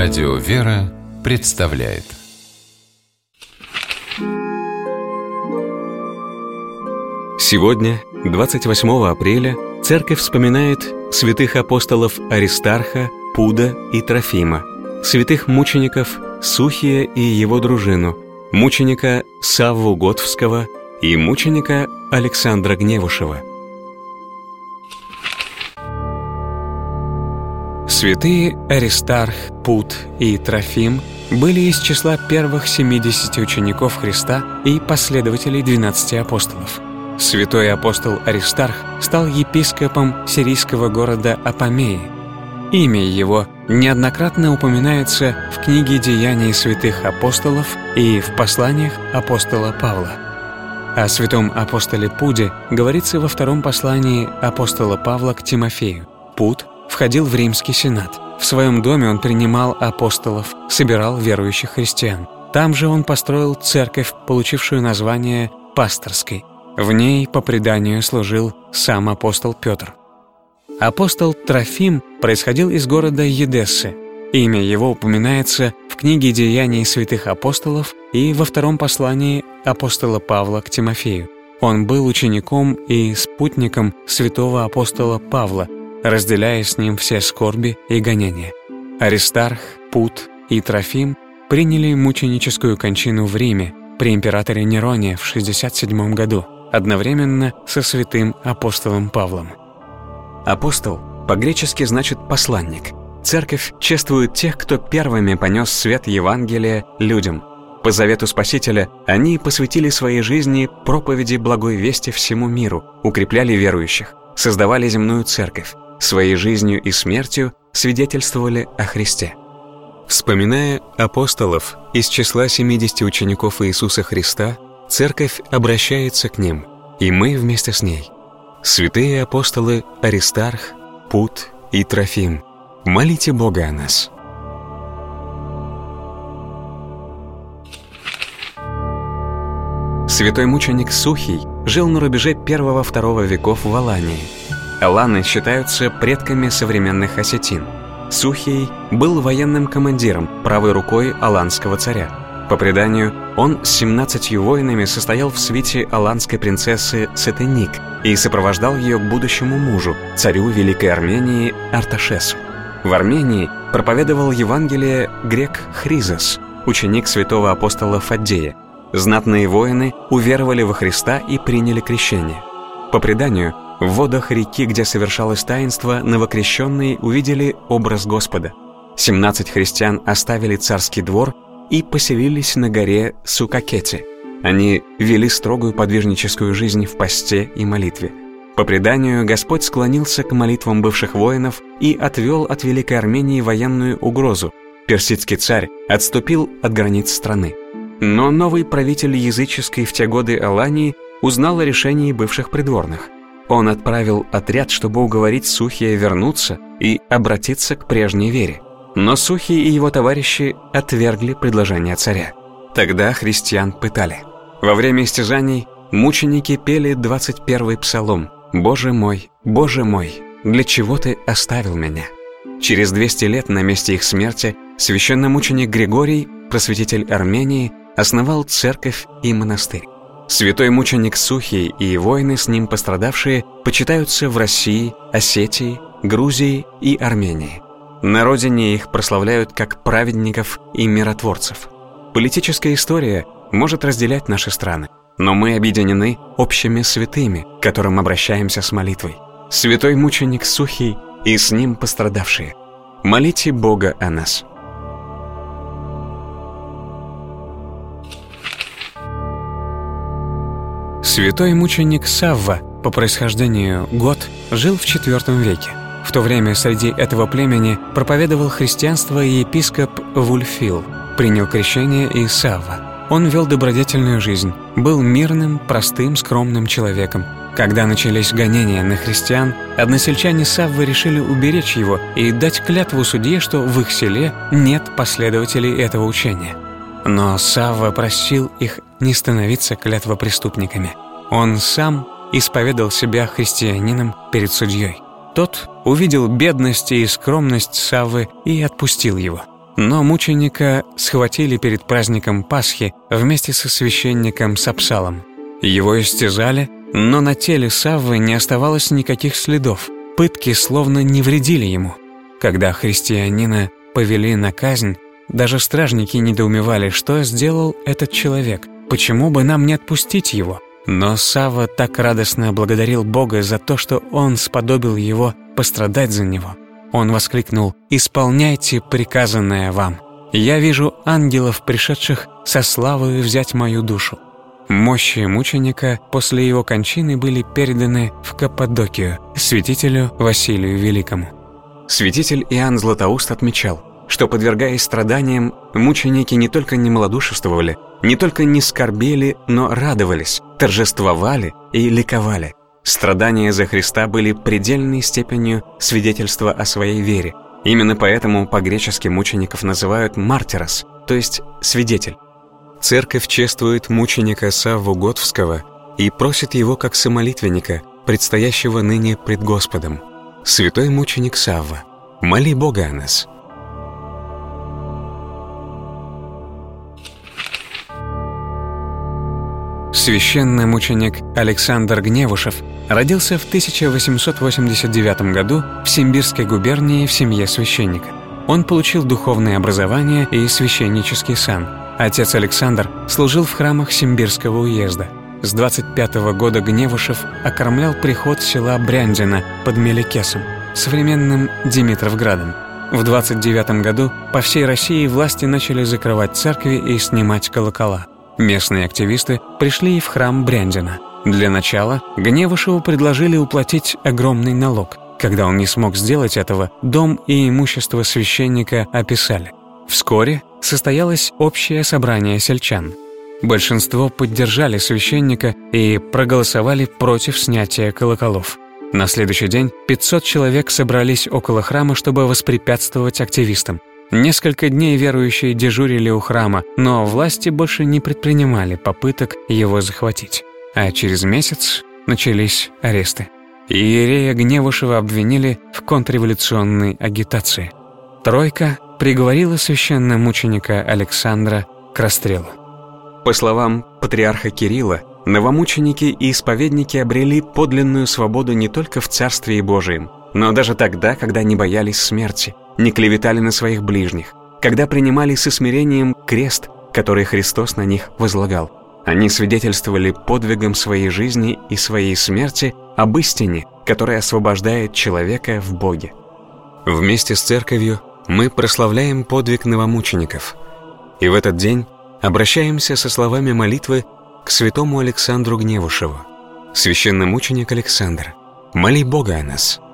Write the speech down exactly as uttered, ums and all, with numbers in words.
Радио «Вера» представляет. Сегодня, двадцать восьмого апреля, Церковь вспоминает святых апостолов Аристарха, Пуда и Трофима, святых мучеников Сухия и его дружину, мученика Савву Готовского и мученика Александра Гневушева. Святые Аристарх, Пуд и Трофим были из числа первых семидесяти учеников Христа и последователей двенадцати апостолов. Святой апостол Аристарх стал епископом сирийского города Апамеи. Имя его неоднократно упоминается в книге «Деяний святых апостолов» и в посланиях апостола Павла. О святом апостоле Пуде говорится во втором послании апостола Павла к Тимофею. Пуд входил в Римский сенат. В своем доме он принимал апостолов, собирал верующих христиан. Там же он построил церковь, получившую название Пасторской. В ней, по преданию, служил сам апостол Петр. Апостол Трофим происходил из города Едессы. Имя его упоминается в книге «Деяний святых апостолов» и во втором послании апостола Павла к Тимофею. Он был учеником и спутником святого апостола Павла, разделяя с ним все скорби и гонения. Аристарх, Пуд и Трофим приняли мученическую кончину в Риме при императоре Нероне в шестьдесят седьмом году, одновременно со святым апостолом Павлом. Апостол по-гречески значит «посланник». Церковь чествует тех, кто первыми понес свет Евангелия людям. По завету Спасителя они посвятили своей жизни проповеди благой вести всему миру, укрепляли верующих, создавали земную церковь, своей жизнью и смертью свидетельствовали о Христе. Вспоминая апостолов из числа семидесяти учеников Иисуса Христа, Церковь обращается к ним, и мы вместе с ней. Святые апостолы Аристарх, Пуд и Трофим, молите Бога о нас. Святой мученик Сухий жил на рубеже первого-второго веков в Алании. Аланы считаются предками современных осетин. Сухий был военным командиром, правой рукой аланского царя. По преданию, он с семнадцатью воинами состоял в свите аланской принцессы Сетеник и сопровождал ее к будущему мужу, царю Великой Армении Арташесу. В Армении проповедовал Евангелие грек Хризос, ученик святого апостола Фаддея. Знатные воины уверовали во Христа и приняли крещение. По преданию, в водах реки, где совершалось таинство, новокрещенные увидели образ Господа. семнадцать христиан оставили царский двор и поселились на горе Сукакети. Они вели строгую подвижническую жизнь в посте и молитве. По преданию, Господь склонился к молитвам бывших воинов и отвел от Великой Армении военную угрозу. Персидский царь отступил от границ страны. Но новый правитель языческой в те годы Алании узнал о решении бывших придворных. Он отправил отряд, чтобы уговорить Сухия вернуться и обратиться к прежней вере. Но Сухий и его товарищи отвергли предложение царя. Тогда христиан пытали. Во время истязаний мученики пели двадцать первый псалом «Боже мой, Боже мой, для чего ты оставил меня?». Через двести лет на месте их смерти священномученик Григорий, просветитель Армении, основал церковь и монастырь. Святой мученик Сухий и воины, с ним пострадавшие, почитаются в России, Осетии, Грузии и Армении. На родине их прославляют как праведников и миротворцев. Политическая история может разделять наши страны, но мы объединены общими святыми, к которым обращаемся с молитвой. Святой мученик Сухий и с ним пострадавшие. Молите Бога о нас. Святой мученик Савва, по происхождению Гот, жил в четвёртом веке. В то время среди этого племени проповедовал христианство и епископ Вульфил, принял крещение и Савва. Он вел добродетельную жизнь, был мирным, простым, скромным человеком. Когда начались гонения на христиан, односельчане Саввы решили уберечь его и дать клятву судье, что в их селе нет последователей этого учения. Но Савва просил их не становиться клятвопреступниками. Он сам исповедал себя христианином перед судьей. Тот увидел бедность и скромность Саввы и отпустил его. Но мученика схватили перед праздником Пасхи вместе со священником Сапсалом. Его истязали, но на теле Саввы не оставалось никаких следов. Пытки словно не вредили ему. Когда христианина повели на казнь, даже стражники недоумевали, что сделал этот человек, почему бы нам не отпустить его. Но Савва так радостно благодарил Бога за то, что он сподобил его пострадать за него. Он воскликнул: «Исполняйте приказанное вам! Я вижу ангелов, пришедших со славою взять мою душу». Мощи мученика после его кончины были переданы в Каппадокию святителю Василию Великому. Святитель Иоанн Златоуст отмечал, что, подвергаясь страданиям, мученики не только не малодушествовали, не только не скорбели, но радовались, торжествовали и ликовали. Страдания за Христа были предельной степенью свидетельства о своей вере. Именно поэтому по-гречески мучеников называют «мартирос», то есть «свидетель». Церковь чествует мученика Савву Готовского и просит его как самолитвенника, предстоящего ныне пред Господом. Святой мученик Савва, моли Бога о нас. Священномученик Александр Гневушев родился в тысяча восемьсот восемьдесят девятом году в Симбирской губернии в семье священника. Он получил духовное образование и священнический сан. Отец Александр служил в храмах Симбирского уезда. С двадцать пятого года Гневушев окормлял приход села Бряндино под Мелекесом, современным Димитровградом. В двадцать девятом году по всей России власти начали закрывать церкви и снимать колокола. Местные активисты пришли и в храм Бряндино. Для начала Гневушеву предложили уплатить огромный налог. Когда он не смог сделать этого, дом и имущество священника описали. Вскоре состоялось общее собрание сельчан. Большинство поддержали священника и проголосовали против снятия колоколов. На следующий день пятьсот человек собрались около храма, чтобы воспрепятствовать активистам. Несколько дней верующие дежурили у храма, но власти больше не предпринимали попыток его захватить. А через месяц начались аресты. Иерея Гневушева обвинили в контрреволюционной агитации. Тройка приговорила священномученика Александра к расстрелу. По словам патриарха Кирилла, новомученики и исповедники обрели подлинную свободу не только в Царстве Божием, но даже тогда, когда не боялись смерти, не клеветали на своих ближних, когда принимали со смирением крест, который Христос на них возлагал. Они свидетельствовали подвигом своей жизни и своей смерти об истине, которая освобождает человека в Боге. Вместе с церковью мы прославляем подвиг новомучеников, и в этот день обращаемся со словами молитвы к святому Александру Гневушеву. Священномученик Александр, моли Бога о нас.